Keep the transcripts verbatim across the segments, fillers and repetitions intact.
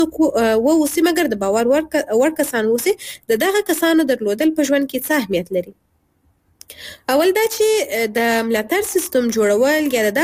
واوسي مګر د باور وړ کسان واوسي د دغه کسانو درلودل په ژوند کې څه اهمیت لري. اول دا چې د ملاتړ سیستم جوړول یا د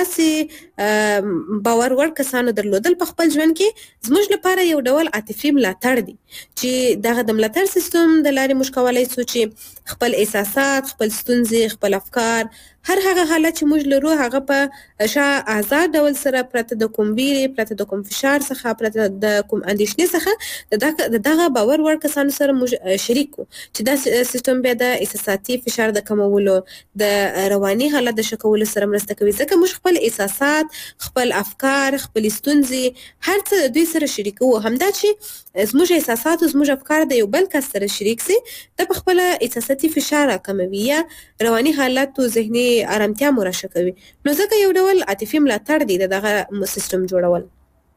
داسې باور وړ کسانو درلودل په خپل ژوند کې زموږ لپاره یو ډول عاطفي ملاتړ دی چې دغه د ملاتړ سیستم د لارې موږ کولی سو چې خپل احساسات، خپل ستونزې، خپل افکار، هر هغه حالت چې موږ لرو هغه په شا آزاد ډول سره پرته د کوم ویرې، پرته د کوم فشار څخه، پرته د کوم اندېښنې څخه د دغه باور وړ کسانو سره موږ شریک کړو چې دا سیستم بیا د احساساتي فشار د کمولو، د رواني حالت د ښه کولو سره مرسته کوي. ځکه موږ خپل احساسات، خپل افکار، خپل ستونزې هر څه د دوی سره شریکوو. همدا چې زموږ احساسات او زموږ افکار د یو بل کس سره شریک سي دا په خپله احساساتي فشار راکموي یا رواني حالت او ذهني آرامتیا مو راښه کوي. نو ځکه یو ډول عاطفي ملاتړ دی د دغه سیستم جوړول.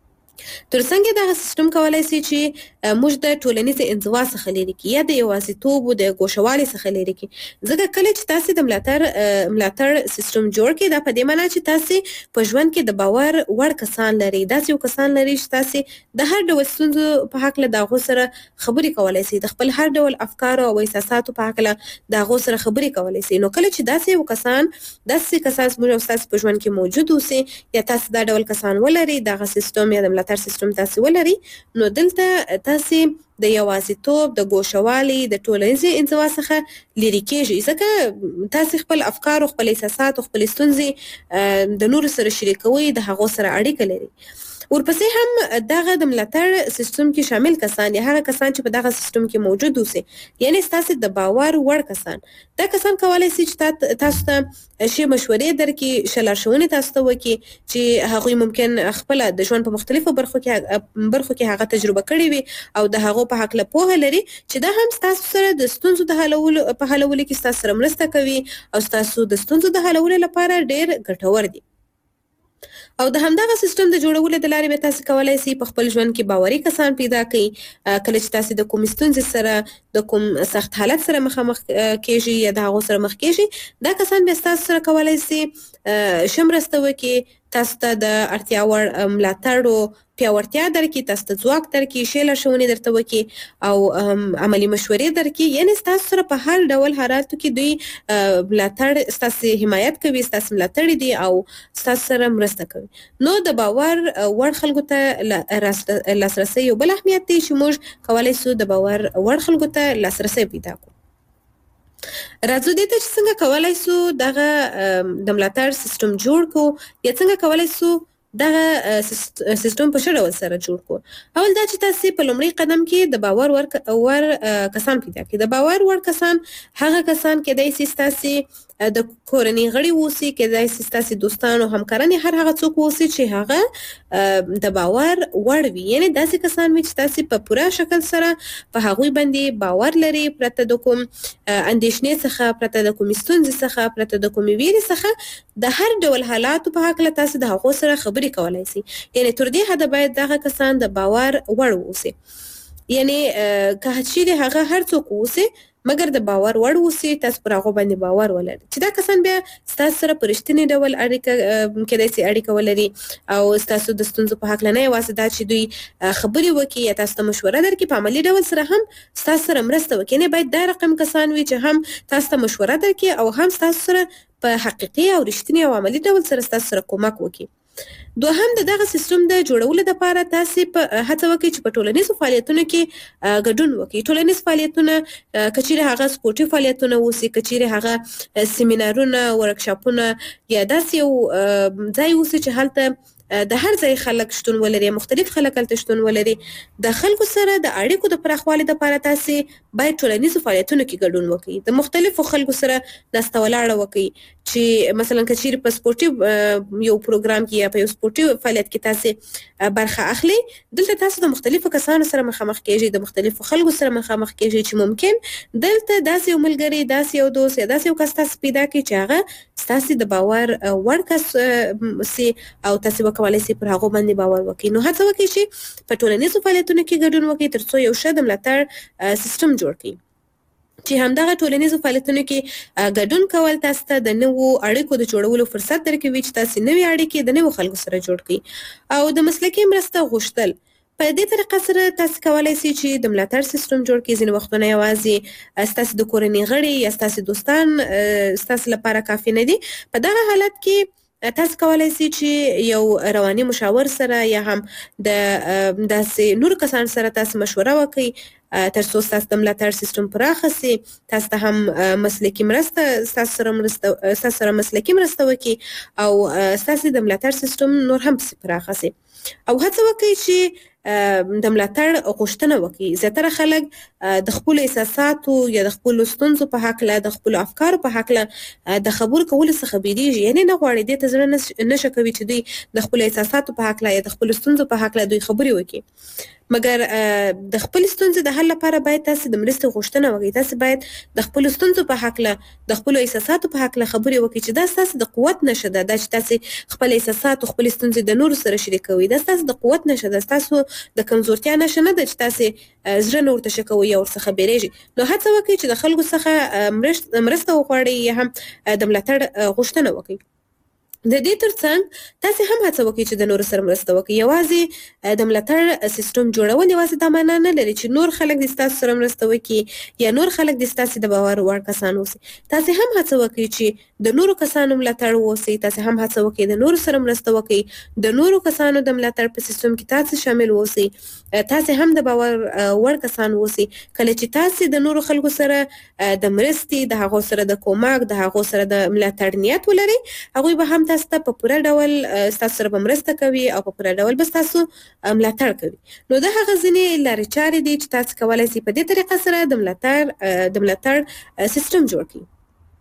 ترڅنګ دغه سیستم کولای سي چې موږ د ټولنیزې انزوا څخه لرې کړي یا د یوازیتوب او د ګوښهوالي څخه لرې کړي. ځکه کله چې تاسې د ملاتړ ملاتړ سیستم جوړ کړئ دا په دې معنا چې تاسې په ژوند کې د باور وړ کسان لرئ، داسې یو کسان لرئ چې تاسې د هر ډول ستونزو په هکله د هغو سره خبرې کولی سئ، د خپل هر ډول افکارو او احساساتو په هکله د هغو سره خبرې کولی سئ. نو کله چې داسې یو کسان داسې کسان زموږ او ستاسې په ژوند کې موجود اوسي یا تاسې دا ډول کسان ولرئ، دغه سیستم یا د ملاتړ سیستم تاسې ولري، نو دلته تاسې د یوازیتوب، د ګوښهوالي، د ټولنیزې انزوا څخه لرې کېږئ. ځکه تاسې خپل افکار او خپل احساسات او خپل ستونزې د نورو سره شریکوئ، د هغو سره اړیکه لرئ. ورپسې هم دغه د ملاتړ سیستم کې شامل کسان یا هغه کسان چې په دغه سیستم کې موجود اوسي، یعنې ستاسې د باور وړ کسان، دا کسان کولی سي چې تاسو ته ښې مشورې درکړي، ښه لارښوونې تاسو ته وکړي چې هغوی ممکن خپله د ژوند په مختلفو برخو کې برخو کې هغه تجربه کړې وي او د هغو په هکله پوهه لري چې دا هم ستاسو سره د ستونزو د حلولو په حلولو کې ستاسو سره مرسته کوي او ستاسو د ستونزو د حلولو لپاره ډېر ګټور دي. او د همدغه سیستم د جوړولو د لارې به تاسې کولی سئ په خپل ژوند کې باوري کسان پیدا کړئ. کله چې تاسې د کومې ستونزې سره، د کوم سخت حالت سره مخامخ کېږئ یا د هغو سره مخ کېږئ، دا کسان بیا ستاسو سره کولی سي ښه مرسته وکړي، تاسو ته د اړتیا وړ ملاتړ او پیاوړتیا درکړي، تاسو ته ځواک درکړي، ښې لارښوونې درته وکړي او عملي مشورې درکړي. یعنې ستاسو سره په هر ډول حالاتو کې دوی ملاتړ، ستاسې حمایت کوي، ستاسې ملاتړ دي او ستاسو سره مرسته کوي. نو د باور وړ خلکو ته لاسرسی یو بل اهمیت دی چې موږ کولی سو د باور وړ خلکو ته لاسرسی پیدا کړو. راځو دې ته چې څنګه کولی سو دغه د ملاتړ سیستم جوړ کړو یا څنګه کولی سو دغه سیستم په ښه ډول سره جوړ کړو. اول دا چې تاسې په لومړي قدم کې د باور وړ کسان پیدا کړئ. د باور وړ کسان هغه کسان کېدای سي ستاسې د کورنۍ غړي واوسي، کېدای سي ستاسې دوستان او همکاران هر هغه څوک واوسي چې هغه د باور وړ وي، یعنې داسې کسان وي چې تاسې په پوره شکل سره په هغوی باندې باور لري، پرته د کوم اندېښنې څخه، پرته د کومې ستونزې څخه، پرته د کومې ویرې څخه د هر ډول حالاتو په هکله تاسې د هغو سره خبرې کولی سي. یعنې تر دې حده باید دغه کسان د باور وړ واوسي. یعنې که چیرې هغه هر څوک واوسي مګر د باور وړ اوسي، تاسو پر هغو باندې باور ولرئ چې دا کسان بیا ستاسو سره په رښتیني ډول اړیکه کېدای سي اړیکه ولري او ستاسو د ستونزو په هکله نه یوازې دا چې دوی خبرې وکړي یا تاسو ته مشوره درکړي، په عملي ډول سره هم ستاسو سره مرسته وکړي. یعنې باید دا رقم کسان وي چې هم تاسو ته مشوره درکړي او هم ستاسو سره په حقیقي او رښتیني او عملي ډول سره ستاسو سره کومک وکړي. دوهم د دغه سیستم د جوړولو لپاره تاسې په هڅه وکړئ چې په ټولنیزو فعالیتونو کې ګډون وکړئ. ټولنیز فعالیتونه که چیرې هغه سپورټي فعالیتونه اوسي، که چیرې هغه سیمینارونه، ورکشاپونه یا داسې یو ځای اوسي چې هلته د هر ځای خلک شتون ولري، مختلف خلک هلته شتون ولري. د خلکو سره د اړیکو د پراخوالي لپاره تاسې باید ټولنیزو فعالیتونو کې ګډون وکړئ. د مختلفو خلکو سره ناسته ولاړه وکړئ چې مثلا که چیرې په سپورټي یو پروګرام کې یا په یو سپورټي فعالیت کې تاسې برخه اخلي، دلته تاسو د مختلفو کسانو سره مخامخ کېږئ، د مختلفو خلکو سره مخامخ کېږئ چې ممکن دلته داسې یو ملګری، داسې یو دوست یا داسې یو کس تاسو پیدا کړئ چې هغه ستاسې د باور وړ کس سي او تاسې وکولی سي پر هغو باندې باور وکړئ. نو هڅه وکړئ چې په ټولنیزو فعالیتونو کې ګډون وکړئ تر څو یو ښه د ملاتړ سیستم جوړ کړئ. چې همدغه ټولنیزو فعالیتونو کې ګډون کول تاسو ته د نوو اړیکو د جوړولو فرصت درکوي چې تاسې نوې اړیکې د نوو خلکو سره جوړ کړئ. او د مسلکي مرسته غوښتل په دې طریقه سره تاسو کولای شئ چې د ملاتړ سیستم جوړ کړئ. ځینې وختونه یوازې ستاسو د کورنۍ غړي یا ستاسو دوستان ستاسو لپاره کافي نه دي. په دغه حالت کې تاسو کولای شئ چې یو رواني مشاور سره یا هم د داسې نورو کسانو سره تاسو مشوره وکړئ تر څو ستاسو د ملاتړ سیستم پراخه سي. تاسو ته هم مسلکي مرسته ستاسو سره مرسته ستاسو سره مسلکي مرسته وکړي او ستاسو د ملاتړ سیستم نور هم پراخه سي. او هڅه وکړئ چې د ملاتړ غوښتنه وکړي. زیاتره خلک د خپلو احساساتو یا د خپلو ستونزو په هکله د خپلو افکارو په هکله د خبرو کولو څخه بیریږي، یعنې نه غواړي دې ته زړه نشه کوي چې دوی د خپلو احساساتو په هکله یا د خپلو ستونزو په هکله دوی خبرې وکړي. مګر د خپل ستونزې د حل لپاره باید تاسو د مرستې غوښتنه وکړئ. تاسو باید د خپلو ستونزو په هکله د خپلو احساساتو په هکله خبرې وکړئ چې دا ستاسو د قوت نښه ده. دا چې تاسو خپل احساسات او خپلې ستونزې د نورو سره شریکوئ، دا ستاسو د قوت نښه ده، ستاسو د کمزورتیا نښه نه ده چې تاسو زړه نه ورته ښه کوئ یا ورڅخه بیریږئ. نو هڅه وکړئ چې د خلکو څخه مرسته وغواړئ یا هم د ملاتړ غوښتنه وکړئ. د دې ترڅنګ تاسو هم هڅه وکړئ چې د نورو سره مرسته وکړئ. یوازې د ملاتړ سیستم جوړول یوازې دا معنا نه لري چې نور خلک د ستاسو سره مرسته وکړي یا نور خلک د ستاسو د باور وړ کسان اوسي. تاسو هم هڅه وکړئ چې د نورو کسانو ملاتړ واوسئ. تاسو هم هڅه وکړئ د نورو سره مرسته وکړئ. د نورو کسانو د ملاتړ په سیستم کې تاسو شامل اوسئ. تاسو هم د باور وړ کسان اوسئ. کله چې تاسو د نورو خلکو سره د مرستې، د هغو سره د کومک، د هغو سره د ملاتړ نیت ولرئ، هغوی به هم تاسو ته په پوره ډول ستاسو سره به مرسته کوي او په پوره ډول به ستاسو ملاتړ کوي. نو دا هغه ځینې لارې چارې دي چې تاسو کولی شئ په دې طریقه سره د ملاتړ د ملاتړ سیستم جوړ کړئ.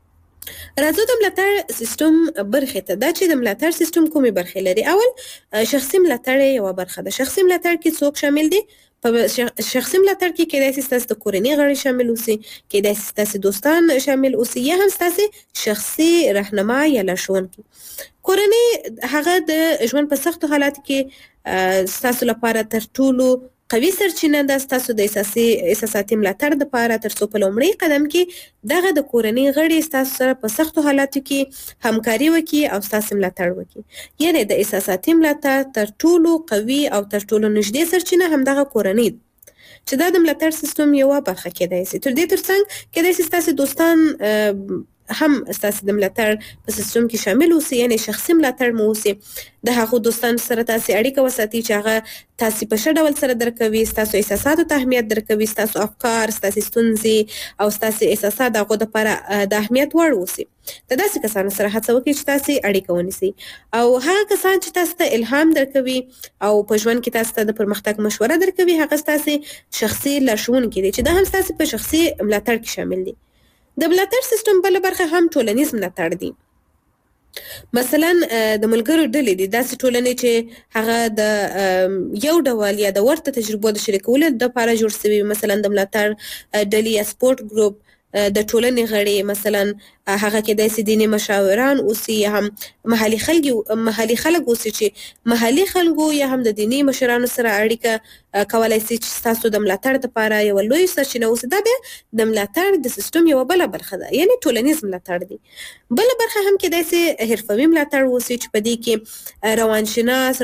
راځو د ملاتړ سیستم برخې ته. دا چې د ملاتړ سیستم کومې برخې لري. اول شخصي ملاتړ یوه برخه ده. شخصي ملاتړ کې څوک شامل دي؟ په شخصي ملاتړ کې کېدای شي ستاسو د کورنۍ غړي شامل اوسي، کېدای شي ستاسو دوستان شامل اوسي، یا هم ستاسو شخصي رهنما یا لارښوونکي. کورنۍ هغه د ژوند په سختو حالاتو کې ستاسو لپاره تر ټولو قوي سرچینه ده ستاسو د احساسي احساساتي ملاتړ دپاره، تر څو په لومړي قدم کې دغه د کورنۍ غړي ستاسو سره په سختو حالاتو کې همکاري وکړي او ستاسو ملاتړ وکړي. یعنې د احساساتي ملاتړ تر ټولو قوي او تر ټولو نږدې سرچینه همدغه کورنۍ ده چې دا د ملاتړ سیستم یوه برخه کېدای شي. تر دې ترڅنګ کېدای شي ستاسو دوستان هم ستاسو د ملاتړ په سیستم کې شامل اوسي، یعنې شخصي ملاتړ مو اوسي. د هغو دوستانو سره تاسو اړیکه وساتئ چې هغه تاسو په ښه ډول سره درک کوي، ستاسو احساساتو ته اهمیت درکوي، ستاسو افکار، ستاسو ستونزې او ستاسو احساسات د هغو دپاره د اهمیت وړ اوسي. د داسې کسانو سره هڅه وکړئ چې تاسو اړیکه ونیسئ. او هغه کسان چې تاسو ته الهام درکوي او په ژوند کې تاسو ته د پرمختګ مشوره درکوي، هغه ستاسو شخصي لارښوونکي دي چې دا هم ستاسو په شخصي ملاتړ کې شامل دي. د ملاتړ سیستم بله برخه هم ټولنیز ملاتړ دی. مثلا د ملګرو ډلې دي، داسې ټولنې چې هغه د یو ډول یا د ورته تجربو د شریکولو دپاره جوړ سوي. مثلا د ملاتړ ډلې یا سپورټ ګروپ د ټولنې غړي، مثلا هغه کېدای شي دیني مشاوران اوسي یا هم محلي خلک محلي خلک اوسي چې محلي خلکو یا هم د دیني مشرانو سره اړیکه کولی شي چې ستاسو د ملاتړ دپاره یوه لوی سرچینه اوسي. دا بیا د ملاتړ د سیستم یوه بله برخه ده، یعنې ټولنیز ملاتړ دی. بله برخه هم کېدای شي حرفوي ملاتړ اوسي چې په دې کې روانشناس،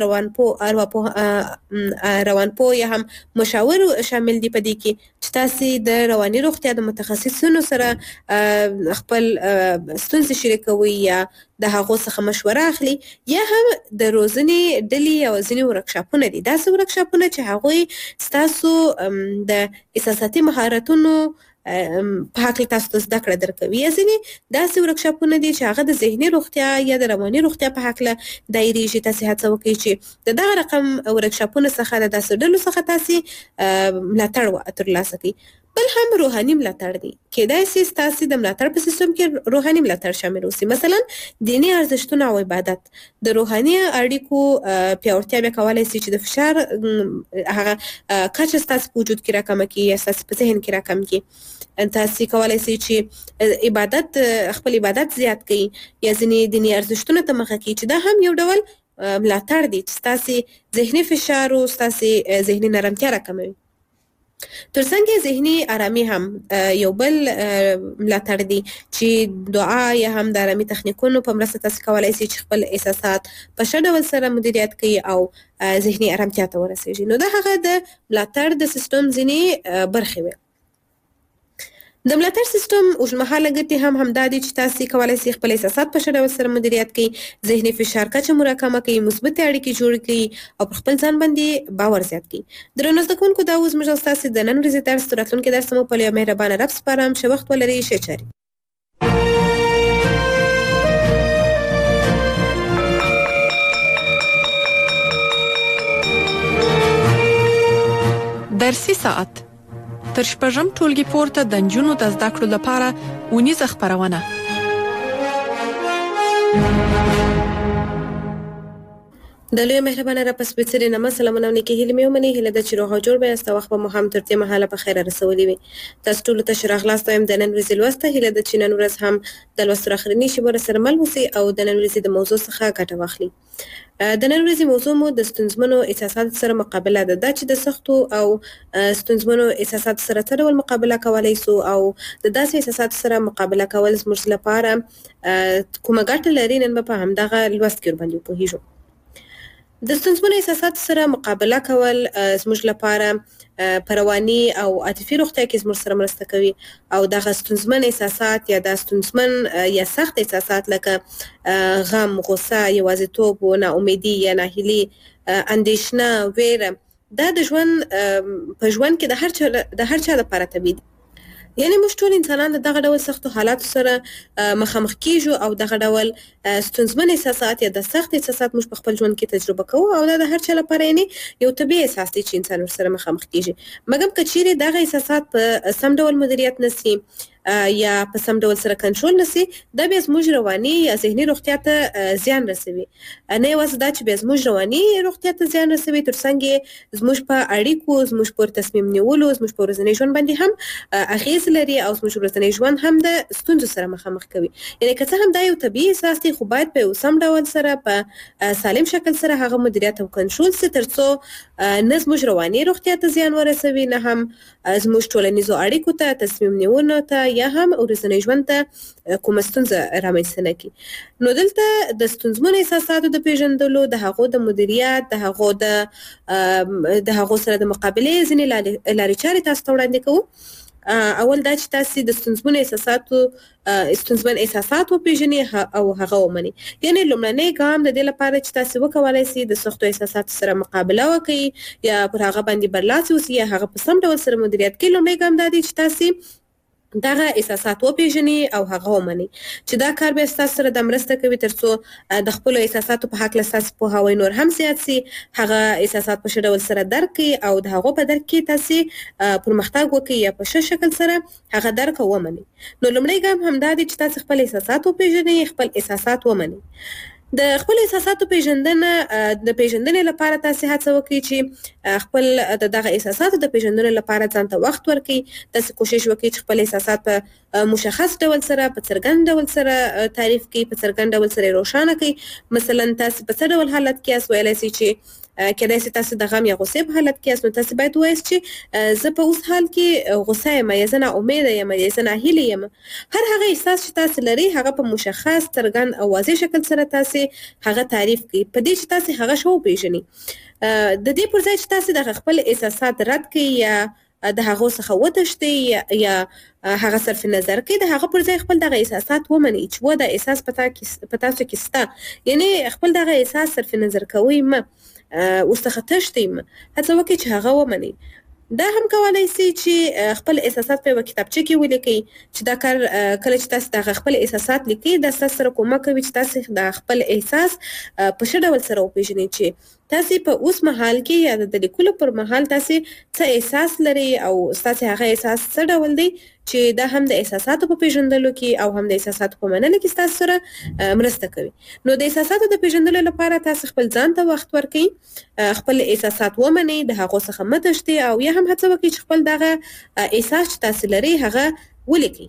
روانپوه روانپوه یا هم مشاور شامل دي په دې کې چې تاسو د رواني روغتیا د متخصصینو سره خپل ستونزې شریکوي یا د هغو څخه مشوره اخلي. یا هم د روزنې ډلې او ځینې ورکشاپونه دي، داسې ورکشاپونه چې هغوی ستاسو د احساساتي مهارتونو په هکله تاسو ته زده کړه درکوي. یا ځینې داسې ورکشاپونه دي چې هغه د ذهني روغتیا یا د رواني روغتیا په هکله دایریږي. تاسې هڅه وکړئ چې د دغه رقم ورکشاپونو څخه د داسې ډلو څخه تاسې ملاتړ ترلاسه کړئ. بل هم روحاني ملاتړ دی. کېدای شي ستاسو د ملاتړ په سیستم کې روحاني ملاتړ شامل اوسي. مثلا دیني ارزښتونه او عبادت. د روحاني اړیکو پیاوړتیا بیا کولی شي چې د فشار هغه کچه ستاسو په وجود کې راکمه کړي یا ستاسو په ذهن کې راکم کړي. تاسو کولی شئ چې عبادت خپل عبادت زیات کړئ یا ځینې دیني ارزښتونو ته مخه کړئ، چې دا هم یو ډول ملاتړ دی چې ستاسو ذهني فشار او ستاسو ذهني نرمتیا راکموي. ترڅنګ ذهني آرامي هم یو بل ملاتړ دی چې دعا یا هم د آرامي تخنیکونو په مرسته تاسو کولای شئ چې خپل احساسات په ښه ډول سره مدیریت کړئ او ذهني آرامتیا ته ورسیږئ. نو دا هغه د ملاتړ د سیستم ځینې برخې وي. د ملاتړ سیستم اوږدمهاله ګټې هم همدا دي چې تاسو کولای شئ خپل احساسات په ښه ډول سره مدیریت کړئ، ذهني فشار کچه مو راکمه کړئ، مثبتې اړیکې جوړې کړئ او پر خپل ځان باندې باور زیات کړئ. درنو زده کوونکو، دا اوس زموږ او ستاسو د نن ورځې درس تر راتلونکي درس مو په یو مهربانه رب سپارم. ښه وخت ولرئ. ښه چارې. درسي ساعت تر شپږم ټولګي پورته د نجونو د زده کړو لپاره اونیزه خپرونه. د لوی مهربانه را په سپېڅلي نامه سلامونه او نیکې هیلې مې ومنئ. هیله ده چې روغ او جوړ به یاست او وخت به مو هم تر دې مهاله په خیره رسولی وي. تاسو ټولو ته ښه راغلاست وایم د نن ورځې لوست ته. هیله ده چې نن ورځ هم د لوستو اخرنۍ شېبو راسره مل اوسئ او د نن ورځې د موضوع څخه ګټه واخلئ. د نن ورځې موضوع مو د ستونزمنو احساساتو سره مقابله ده. دا چې د سختو او ستونزمنو احساساتو سره څه ډول مقابله کولی سو او د داسې احساساتو سره مقابله کول زموږ لپاره کومه ګټه لري، نن به په همدغه لوست کې ورباندې وپوهیږو. د ستونزمنو احساساتو سره مقابله کول زموږ لپاره په رواني او عاطفي روغتیا کې زموږ سره مرسته کوي او دغه ستونزمن احساسات یا د ستونزمن یا سخت احساسات لکه غم، غصه، یوازیتوب، ناامیدي یا ناهیلي، اندېښنه، ویره، دا د ژوند په ژوند کې د هر چا د هر چا لپاره طبیعي دي. یعنی موږ ټول انسانان د دغه ډول سختو حالاتو سره مخامخ کیږو او دغه ډول ستونزمن احساسات یا د سخت احساسات موږ په خپل ژوند کې تجربه کوو او دا د هر چا لپاره یعنی یو طبیعي احساس دی چې انسان ورسره مخامخ کیږي. مګر که چیرې دغه احساسات په سم ډول مدیریت نسي یا په سم ډول سره کنټرول نسي، دا بیا زموږ رواني یا ذهني روغتیا ته زیان رسوي. نه یوازې دا چې بیا زموږ رواني روغتیا ته زیان رسوي، ترڅنګ زموږ په اړیکو، زموږ پر تصمیم نیولو، زموږ په ورځني ژوند باندې هم اغیز لري او زموږ ورځنی ژوند هم د ستونزو سره مخامخ کوي. یعنی که څه هم دا یو طبیعي احساس دی، خو باید په یو سم ډول سره په سالم شکل سره هغه مدیریت او کنټرول سي، ترڅو نه زموږ رواني روغتیا ته زیان ورسوي، نه هم زموږ ټولنیزو اړیکو ته، تصمیم نیونو ته یا هم ورځنی ژوند ته کومه ستونزه رامنځته نه کړي. نو دلته د ستونزمنو احساساتو د پیژندلو، د هغو د مدیریت، د هغو د د هغو سره د مقابلې ځینې لارې چارې تاسو ته وړاندې کوو. اول دا چې تاسو د ستونزمنو احساساتو ستونزمن احساسات وپېژنئ او هغه ومنئ. یعنې لومړنی ګام د دې لپاره چې تاسو وکولای شئ د سختو احساساتو سره مقابله وکړئ یا پر هغه باندې برلاسي اوسئ یا هغه په سم ډول سره مدیریت کړئ، لومړی ګام دا دی چې تاسو دغه احساسات وپېژنئ او هغه ومنئ. چې دا کار بیا ستاسو سره د مرسته کوي ترڅو د خپلو احساساتو په هکله ستاسو پوهاوی نور هم زیات سي، هغه احساسات په ښه ډول سره درک کړئ او د هغو په درک کې تاسو پرمختګ وکړئ یا په ښه شکل سره هغه درک او ومنئ. نو لومړی ګام همدا دی چې تاسو خپل احساسات وپېژنئ، خپل احساسات ومنئ. د خپل احساساتو پیژندنه د پیژندنې لپاره تاسو هڅه وکړئ چې خپل د دغه احساساتو د پیژندنې لپاره ځان ته وخت ورکړئ. تاسو کوشش وکړئ چې خپل احساسات په مشخص ډول سره، په څرګند ډول سره تعریف کړئ، په څرګند ډول سره روښانه کړئ. مثلا تاسو په څه ډول حالت کې یاست، ویلی شئ چې کېدای شي تاسو د غم یا غصې په حالت کې یاست، نو تاسو باید ووایاست چې زه په اوس حال کې غصه یم یا زه ناامیده یم یا زه ناهیلې یم. هر هغه احساس چې تاسو لرئ هغه په مشخص، څرګند او واضح شکل سره تاسو هغه تعریف کړئ، په دې چې تاسو هغه ښه وپېژنئ. د دې پر ځای چې تاسو د خپل احساسات رد کړئ یا د هغو څخه وتښتئ یا هغه صرف نظر کړئ، د هغه پر ځای خپل دغه احساسات ومنئ چې و دا احساس په تاسو کې شته. یعنې خپل دغه احساس صرف نظر کوئ مه، ورڅخه تښتئ مه، هڅه وکړئ چې هغه ومنئ. دا هم کولای شئ چې خپل احساسات په یوه کتابچه کې ولیکئ، چې دا کار کله چې تاسو دغه خپل احساسات لیکئ دا ستاسو سره کومک کوي چې تاسو د خپل احساس په ښه ډول سره وپېژنئ چې تاسو په اوس مهال کې یا د لیکلو پر مهال تاسو څه احساس لرئ او ستاسو هغه احساس څه ډول دی، چې دا هم د احساساتو په پیژندلو کې او هم د احساساتو په منلو کې ستاسو سره مرسته کوي. نو د احساساتو د پیژندلو لپاره تاسو خپل ځان ته وخت ورکړئ، خپل احساسات ومنئ، د هغو څخه مه تښتئ او یا هم هڅه وکړئ چې خپل دغه احساس چې تاسو لرئ هغه ولیکئ.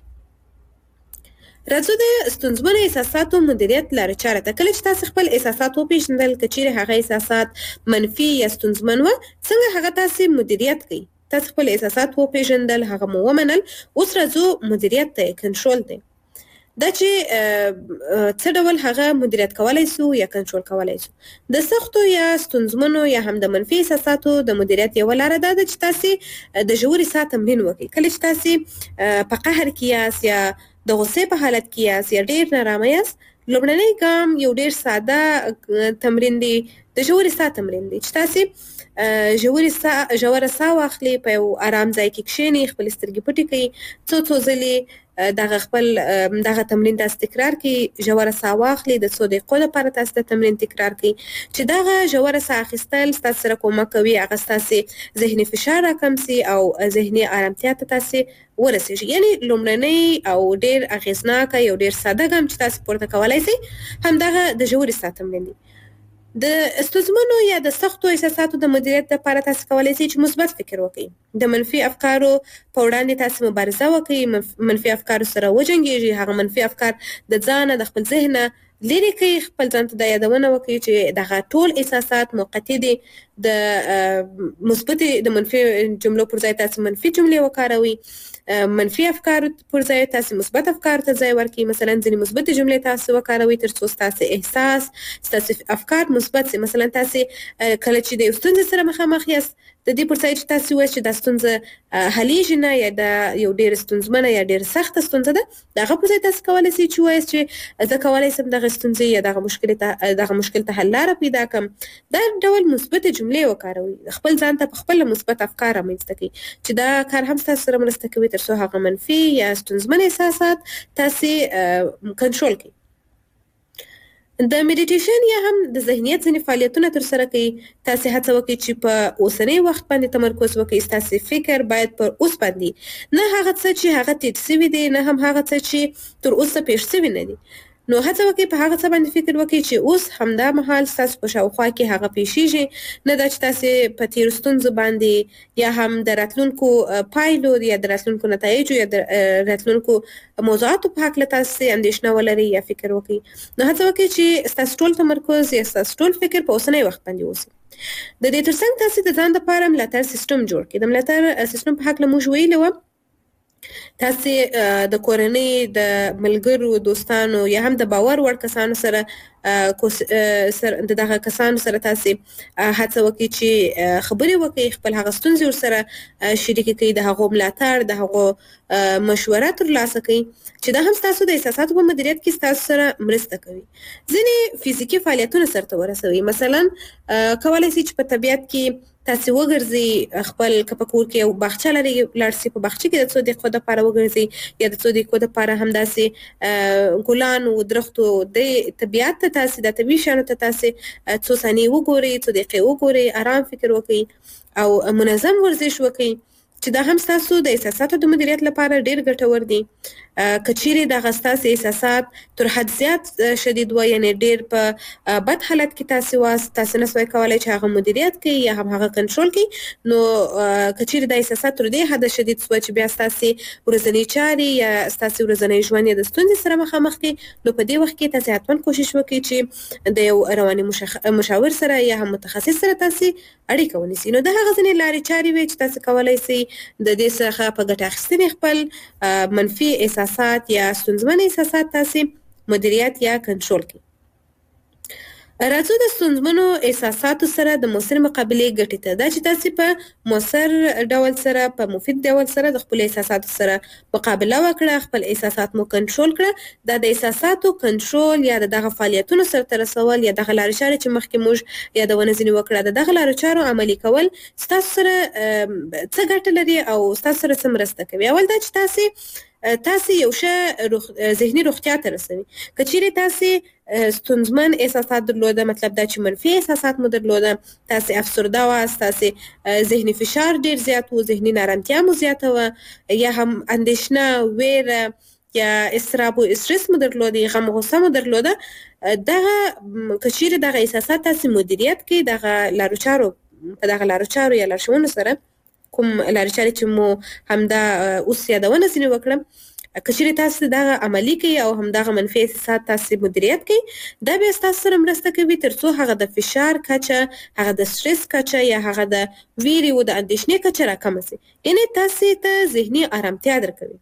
راځو د ستونزمنو احساساتو مدیریت لارې چارې ته. کله چې تاسو خپل احساسات وپېژندل، که چیرې هغه احساسات منفي یا ستونزمن وه، څنګه هغه تاسو مدیریت کړئ؟ تاسو خپل احساسات وپېژندل، هغه مو ومنل. اوس راځو مدیریت ته، کنټرول ته. دا چې څه ډول هغه مدیریت کولی سو یا کنټرول کولی سو. د سختو یا ستونزمنو یا هم د منفي احساساتو د مدیریت یوه لاره دا ده چې تاسې د ژورې ساه تمرین وکړئ. کله چې تاسې په قهر کې یاست یا د غصې په حالت کې یاست یا ډېر نارامه یاست، لومړنی ګام یو ډېر ساده تمرین دی، د ژورې ساه تمرین دی چې تاسې ژورې ساه ژوره ساه واخلئ، په یو ارام ځای کې کښېنئ، خپلې سترګې پټې کړئ، څو څو ځلې دغه خپل دغه تمرین تاسو تکرار کړئ. ژوره ساه واخلئ، د څو دقیقو لپاره تاسو د تمرین تکرار کړئ چې دغه ژوره ساه اخیستل ستاسو سره کومک کوي هغه ستاسې ذهني فشار راکم سي او ذهني ارامتیا ته تاسې ورسېږي. یعنې لومړنی او ډېر اغېزناکه یو ډېر ساده ګام چې تاسو پورته کولی سئ همدغه د ژورې ساه تمرین دی. د ستونزمنو یا د سختو احساساتو د مدیریت لپاره تاسو کولی سئ چې مثبت فکر وکړئ. د منفي افکارو په وړاندې تاسو مبارزه وکړئ، منفي افکارو سره وجنګېږئ، هغه منفي افکار د ځانه د خپل ذهنه لرې کړئ. خپل ځان ته دا یادونه وکړئ چې دغه ټول احساسات موقتي دي. د مثبتې د منفي جملو پر ځای تاسو منفي جملې وکاروئ. منفي افکارو پر ځای تاسو مثبت افکارو ته ځای ورکړئ. مثلا ځینې مثبتې جملې تاسو وکاروئ تر څو ستاسو احساس ستاسو افکار مثبت سي. مثلا تاسو کله چې د یو ستونزې سره مخامخ یاست، د دې پر ځای چې تاسو ووایئ چې دا ستونزه حلیږي نه یا دا یو ډېره ستونزمنه یا ډېره سخته ستونزه ده، د هغه پر ځای تاسو کولی سئ چې ووایاست چې زه کولی سم دغه ستونزې یا دغه مشکل ته دغه مشکل ته حل لاره پیدا کړم. دا ډول مثبتې جملې وکاروئ. خپل ځان ته په خپله مثبت افکار رامنځته کړئ چې دا کار هم ستاسو سره مرسته کوي تر څو هغه منفي یا ستونزمن احساسات تاسې کنټرول کړئ. د میډیټیشن یا هم د ذهنیت ځینې فعالیتونه ترسره کړئ. تاسې هڅه وکړئ چې په اوسني وخت باندې تمرکز وکړئ. ستاسې فکر باید پر اوس باندې، نه هغه څه چې هغه تېر سوي دي، نه هم هغه څه چې تر اوسه پېښ سوي نه دي. نو هڅه وکړئ په هغه څه باندې فکر وکړئ چې اوس همدا مهال ستاسو په شاوخوا کې هغه پېښېږي، نه دا چې تاسې په تېرو ستونزو باندې یا هم د راتلونکو پایلو یا د راتلونکو نتایجو یا د راتلونکو موضوعاتو په هکله تاسې اندېښنه ولرئ یا فکر وکړئ. نو هڅه وکړئ چې ستاسو ټول تمرکز یا ستاسو ټول فکر په اوسنی وخت باندې اوسي. د دې ترڅنګ تاسې د ځان دپاره ملاتړ سیستم جوړ کړئ. د ملاتړ سیستم په هکله موږ ویلي وه، تاسې د کورنۍ، د ملګرو، دوستانو یا هم د باور وړ کسانو سره د دغه کسانو سره تاسې هڅه وکړئ چې خبرې وکړئ، خپل هغه ستونزې ورسره شریکې کړئ، د هغو ملاتړ، د هغو مشوره ترلاسه کړئ چې دا هم ستاسو د احساساتو په مدیریت کې ستاسو سره مرسته کوي. ځینې فزیکي فعالیتونه سرته ورسوئ. مثلا کولی سئ چې په طبیعت کې تاسې وګرځئ، خپل که په کور کې یو باغچه لرئ لاړ سئ، په باغچه کې د څو دقیقو دپاره وګرځئ یا د څو دقیقو دپاره همداسې ګلانو، درختو، د طبیعت ته تاسې د طبیعي شیانو ته تاسې څو ثانیې وګورئ، څو دقیقې وګورئ، ارام فکر وکړئ او منظم ورزش وکړئ چې دا هم ستاسو د احساساتو د مدیریت لپاره ډېر ګټور دي. که چیرې دغه ستاسې احساسات تر حد زیات شدید وه، یعنې ډېر په بد حالت کې تاسې واست، تاسې نه سوی کولی چې هغه مدیریت کړئ یا هم هغه کنټرول کړئ، نو که چیرې دا احساسات تر دې حده شدید سوه چې بیا ستاسې ورځنۍ چارې یا ستاسې ورځنی ژوند یې د ستونزې سره مخامخ کړي، نو په دې وخت کې تاسې حتما کوشش وکړئ چې د یو رواني مشاور سره یا هم متخصص سره تاسې اړیکه ونیسئ. نو دا هغه ځینې لارې چارې وې چې تاسې کولی سئ د دې څخه په ګټه اخیستنې خپل منفي احساسات یا ستونزمن احساسات تاسې مدیریت یا کنټرول کړئ. راځو د ستونزمنو احساساتو سره د مؤثر مقابلې ګټې ته. دا چې تاسې په مؤثر ډول سره، په مفید ډول سره د خپلو احساساتو سره مقابله وکړه، خپل احساسات مو کنټرول کړه. دا د احساساتو کنټرول یا د دغه فعالیتونو سرته رسول یا دغه لارې چارې چې مخکې موږ یادونه ځینې وکړه، د دغه لارو چارو عملي کول ستاسو سره څه ګټه لري او ستاسو سره څه مرسته کوي. اول دا چې تاسې تاسې یو ښه روغ... ذهني روغتیا ته رسوي. که چیرې تاسې ستونزمن احساسات درلوده، مطلب دا چې منفي احساسات مو درلوده، تاسې افسرده واست، تاسې ذهني فشار ډېر زیات و، ذهني نارامتیا مو زیاته وه، یا هم اندېښنه، ویره یا اضطراب و استرس مو درلوده، غم و غصه مو درلوده، دغه که چیرې دغه احساسات تاسې مدیریت کړئ، دغه لارو چارو په دغه لارو چارو یا لارښوونو سره، کوم لارې چارې چې مو همدا اوس یادونه ځینې وکړم، کچېرې تاسو دغه عملي کوي او همدغه منفي احساسات تاسو مدیریت کوي، دا بیا ستاسو سره مرسته کوي تر څو هغه د فشار کچه، هغه د سټرس کچه یا هغه د ویرې او د اندېښنې کچه راکمه شي. یعنې تاسو ته ذهني آرامتیا درکوي.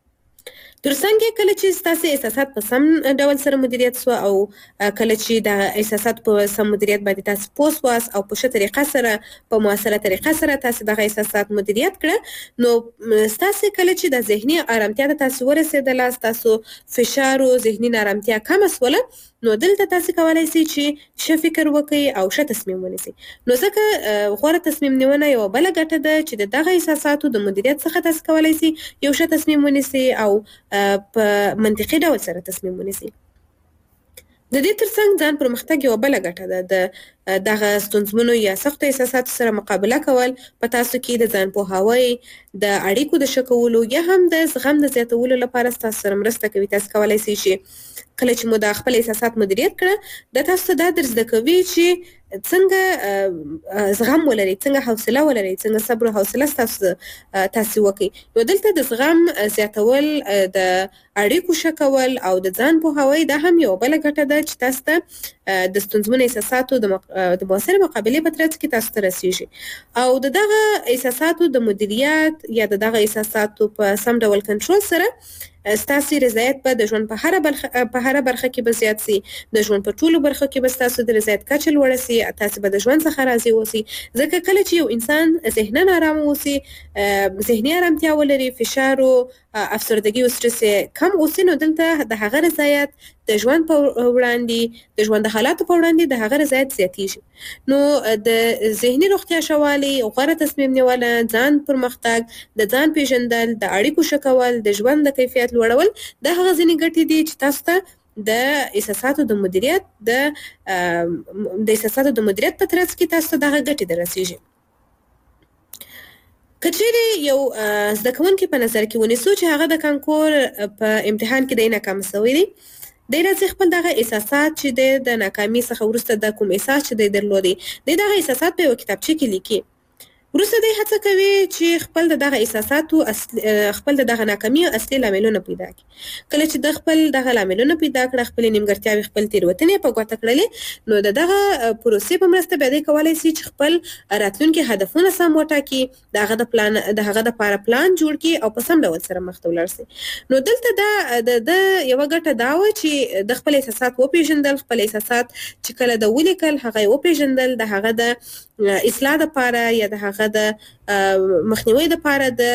ترڅنګ کله چې ستاسو احساسات په سم ډول سره مدیریت سو او کله چې د احساسات په سم مدیریت باندې تاسو پوه سواست او په ښه طریقه سره په مؤثره طریقه سره تاسو دغه احساسات مدیریت کړه، نو ستاسو کله چې د ذهني آرامتیا ته تاسو ورسېدله، ستاسو فشار او ذهني نارامتیا کمه سوله، نو دلته تاسو کولای شئ چې ښه فکر وکړئ او ښه تصمیم ونیسئ. نو ځکه غوره تصمیم نیونه یوه بله ګټه ده چې د دغه احساساتو د مدیریت څخه تاسو کولای شئ یو ښه تصمیم ونیسئ او په منطقي ډول سره تصمیم ونیسئ. د دې ترڅنګ ځان پرمختګ یوه بله ګټه ده. د دغه ستونزمنو یا سختو احساساتو سره مقابله کول په تاسو کې د ځان پوهاوی، د اړیکو د ښه کولو یا هم د زغم د زیاتولو لپاره ستاسو سره مرسته کوي. تاسو کولای شئ چې کله چې مو د خپل احساسات مدیریت کړه، د تاسو ته دا در زده کوي چې څنګه زغم ولرئ، څنګه حوصله ولرئ، څنګه صبر او حوصله ستاسو تاسو وکړئ. نو دلته د زغم زیاتول، د اړیکو ښه کول او د ځان پوهاوی دا هم یوه بله ګټه ده چې تاسو ته د ستونزمنو احساساتو د د مؤثرې مقابلې په ترڅ کې تاسو ته رسیږي. او د دغه احساساتو د مدیریت یا د دغه احساساتو په سم ډول کنټرول سره ستاسو رضایت به د ژوند په هره برخه په هره برخه کې به زیات سي، د ژوند په ټولو برخو کې به ستاسو د رضایت کچه لوړه سي، تاسو به د ژوند څخه راضي اوسئ. ځکه کله چې یو انسان ذهناً ارام اوسي، ذهني ارامتیا ولري، فشار او افسردګي او سټرس کم اوسي، نو دلته د هغه رضایت د ژوند په وړاندې، د ژوند د حالاتو په وړاندې د هغه رضایت زیاتیږي. نو د ذهني روغتیا ښه والی، غوره تصمیم نیونه، ځان پرمختګ، د ځان پیژندل، د اړیکو ښه کول، د ژوند د کیفیت لوړول، دا هغه ځینې ګټې دي چې تاسو ته د احساساتو د مدیریت د د احساساتو د مدیریت په ترڅ کې تاسو ته دغه ګټې در رسیږي. که چیرې یو زده کوونکی په نظر کې ونیسو چې هغه د کانکور په امتحان کې دی ناکام شوی دی، دی راځي خپل دغه احساسات چې دی د ناکامي څخه وروسته د کوم احساس چې دی درلودی، دی دغه احساسات په یوه کتابچه کې لیکي. وروسته دی هڅه کوي چې خپل د دغه احساساتو خپل د دغه ناکامي اصلي لاملونه پیدا کړي. کله چې د خپل دغه لاملونه پیدا کړه، خپلې نیمګړتیاوې، خپل تېروتنې په ګوته کړلې، نو د دغه پروسې په مرسته بیا دی کولی شي چې خپل راتلونکي هدفونه سم وټاکي، د هغه د پلان د هغه دپاره پلان جوړ کړي او په سم ډول سره مخته ولاړ شي. نو دلته دا د ده یوه ګټه دا وه چې د خپل احساسات وپېژندل، خپل احساسات چې کله د ولیکل هغه یې وپېژندل، د هغه د اصلاح دپاره یا د هغه د مخنیوي دپاره د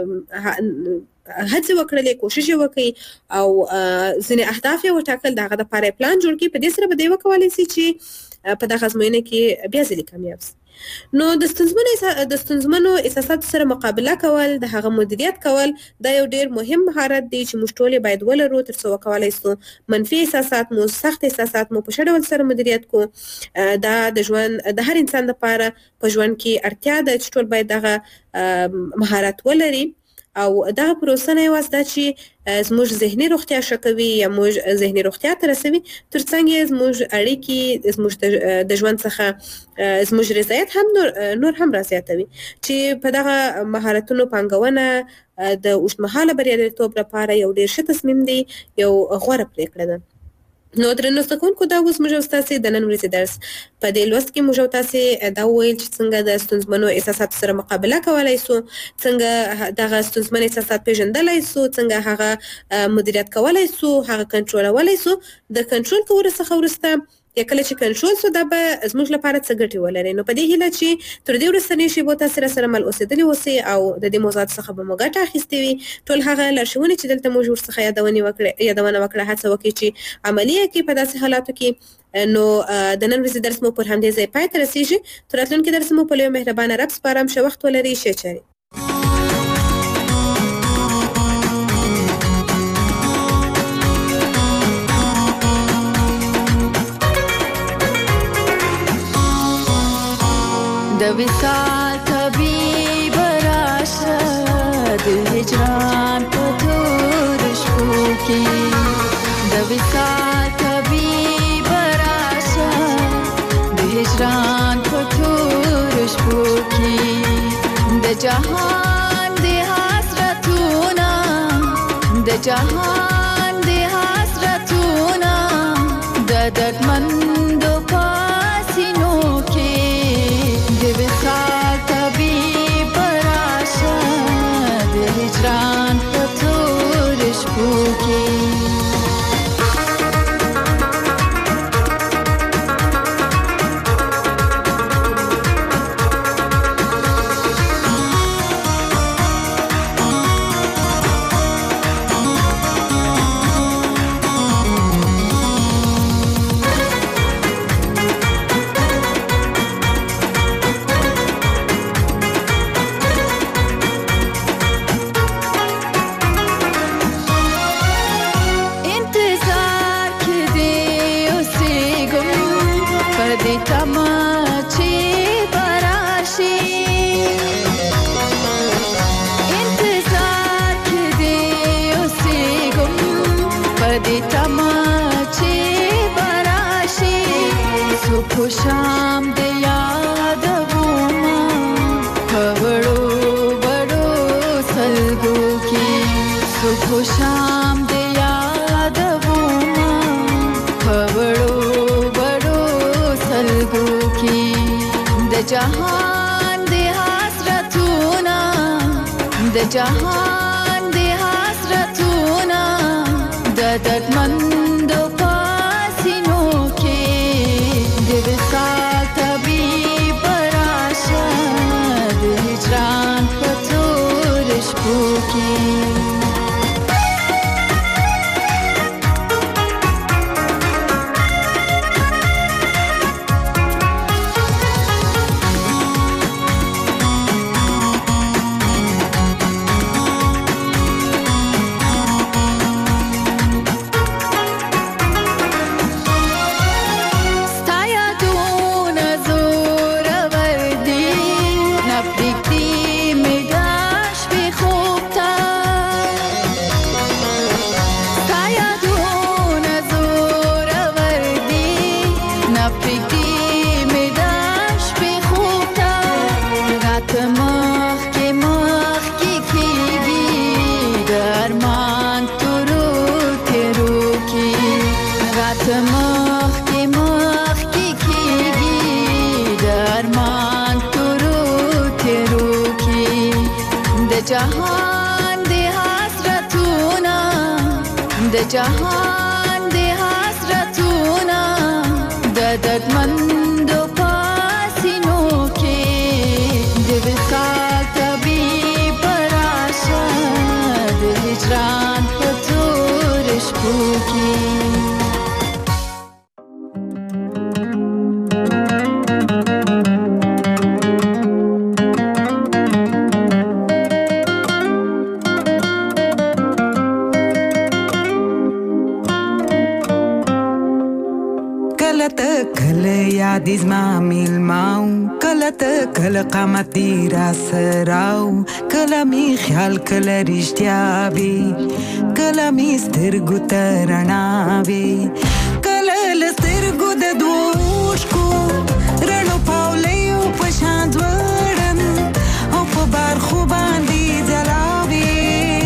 هڅې وکړلې، کوشش یې وکړي او ځینې اهداف یې وټاکل، د هغه دپاره یې پلان جوړ کړي. په دې سره به دی وکولی شي چې په دغه ازموینه کې بیا ځلې کامیاب شي. نو د ستونزمنو د ستونزمنو احساساتو سره مقابله کول، د هغه مدیریت کول، دا یو ډېر مهم مهارت دی چې موږ ټول یې باید ولرو تر څو وکولی شو منفي احساسات مو، سخت احساسات مو په ښه ډول سره مدیریت کړو. دا د ژوند د هر انسان لپاره په ژوند کې اړتیا ده چې ټول باید دغه مهارت ولري. او دغه پروسه نه یوازې دا چې زموږ ذهني روغتیا ښه کوي یا موږ ذهني روغتیا ته رسوي، ترڅنګ یې زموږ اړیکې، زموږ د ژوند څخه زموږ رضایت هم نور نور هم رازیاتوي. چې په دغه مهارتونو پانګونه د اوږدمهاله بریالیتوب لپاره یو ډېر ښه تصمیم دی، یو غوره پرېکړه ده. نو درنو زده کوونکو، دا اوس موږ او ستاسې د نن ورځې درس په دې لوست کې موږ او تاسې دا وویل چې څنګه د ستونزمنو احساساتو سره مقابله کولی سو، څنګه دغه ستونزمن احساسات پېژندلی سو، څنګه هغه مدیریت کولی سو، هغه کنټرولولی سو. د کنټرول کولو څخه وروسته یا کله چې کنټرول سو، دا به زموږ لپاره څه ګټې ولري. نو په دې هیله چې تر دې وروستنۍ شېبو تاسې راسره مل اوسېدلي اوسئ او د دې موضوعاتو څخه به مو ګټه اخیستې وي. ټول هغه لارښوونې چې دلته موږ ورڅخه یادونې وکړې یادونه وکړه، هڅه وکړئ چې عملي یې کړئ په داسې حالاتو کې. نو د نن ورځې درس مو پر همدې ځای پای ته رسېږي. تر راتلونکي درس مو په لوی مهربانه رب سپارم. ښه وخت ولرئ، ښې چارې. د وصال طبیب راشه، د هجران په تورو شپو کې، د وصال طبیب راشه، د هجران په تورو شپو کې، د جهان د حسرتونه، د جهان د حسرتونه د دردمندو پاسینو کې د وصال طبیب راشه د هجران په تور شپو کې شام د یاد وما پوړو بڑو سلګو کی صبح شام د یاد وما پوړو بڑو سلګو کی د جهان د حسرتونه د جهان د حسرتونه د دردمندو پاسینو کې د وصال طبیب راشه د هجران په تور شپو کې جهان د حسرتونه د جهان د حسرتونه د دردمندو پاسینو کې د وصال طبیب راشه د هجران په تور شپو کې یاد زما میلماو کله ته کله قامت دی را سراو کله می خیال کله رښتیا وي کله می سترګو ته رڼا وي کله له سترګو د دوو اوښکو رڼو پاولیو په شان ځوړم او په برخو باندې ځلا وي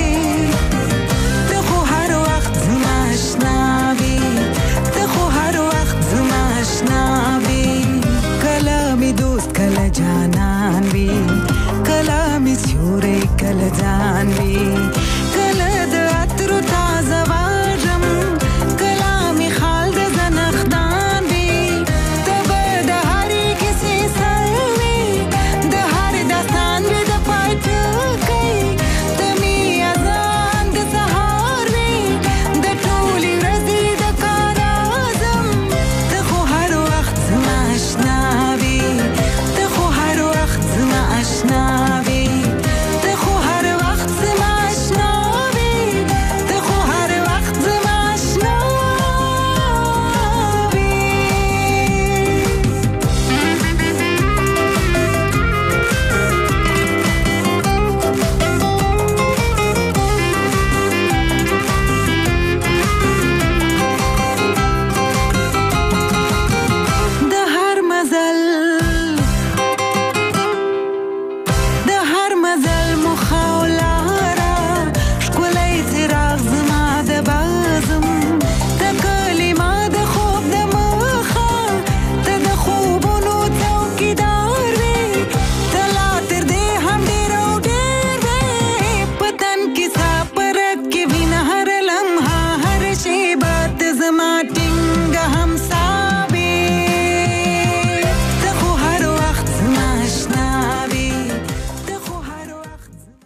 ته خو هر وخت زما اشنا وي ته خو هر وخت زما اشنا وي کله می دوست کله جانان وي کله می سیوری کله ځان وي کله د عطرو تازه واژم کله می خال د زنخدان وي ته به د هرې کیسې سر وي د هر داستان وي د پای ټکی ته می اذان د سهار وي د ټولې ورځې د کار اعظم ته خو هر وخت زما اشنا وي ته خو هر وخت زما اشنا وي ته خو هر وخت زما اشنا وي ته خو هر وخت زما اشنا وي د هر مزل د هر مزل مخاو